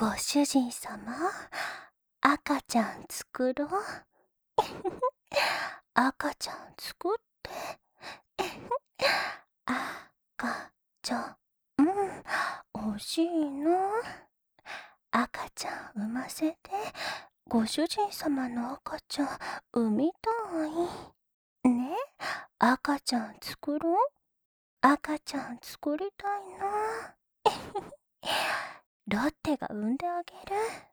ご主人様、赤ちゃん作ろう。赤ちゃん作って。赤ちゃん、欲しいの。赤ちゃん産ませて、ご主人様の赤ちゃん産みたい。ね、赤ちゃん作ろう。赤ちゃん作りたいな。ロッテが産んであげる。